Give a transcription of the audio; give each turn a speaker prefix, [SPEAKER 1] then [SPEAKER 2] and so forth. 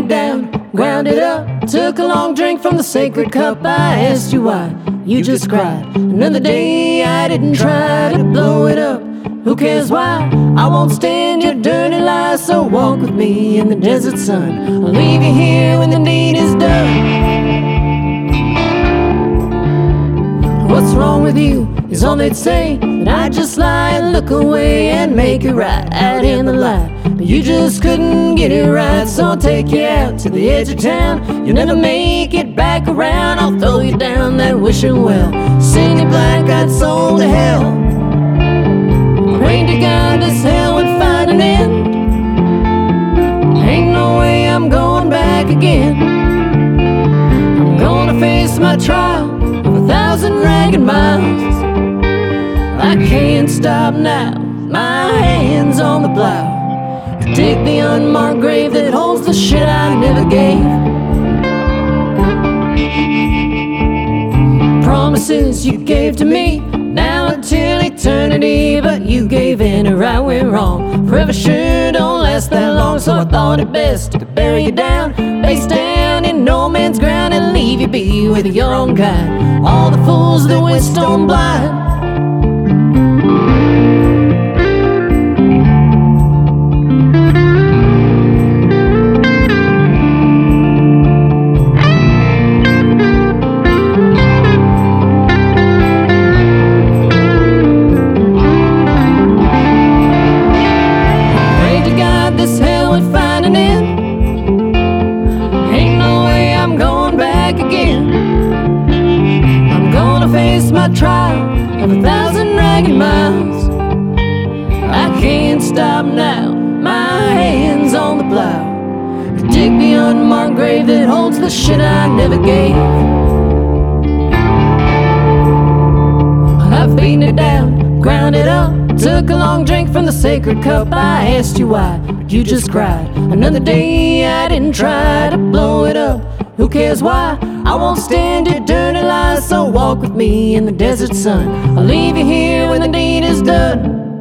[SPEAKER 1] it down, ground it up. Took a long drink from the sacred cup. I asked you why, you just cried. Another day I didn't try to blow it up. Who cares why? I won't stand your dirty lies. So walk with me in the desert sun. I'll leave you here when the deed is done. What's wrong with you is all they'd say, that I just lie and look away and make it right out in the light. But you just couldn't get it right, so I'll take you out to the edge of town. You'll never make it back around. I'll throw you down that wishing well, send your black-eyed soul to hell. Praying to God this hell would find an end. Ain't no way I'm going back again. I'm gonna face my trial of 1,000 ragged miles. I can't stop now, my hand's on the plow, to dig the unmarked grave that holds the shit I never gave. Promises you gave to me, now until eternity, but you gave in, and right went wrong. Forever sure don't last that long, so I thought it best to bury you down, face down in no man's ground, and leave you be with your own kind. All the fools that went stone blind. Face my trial of 1,000 ragged miles. I can't stop now, my hand's on the plow, to dig the unmarked grave that holds the shit I never gave. I've beaten it down, ground it up. Took a long drink from the sacred cup. I asked you why, but you just cried. Another day I didn't try to blow it up. Who cares why? I won't stand your dirty lies, so walk with me in the desert sun. I'll leave you here when the deed is done.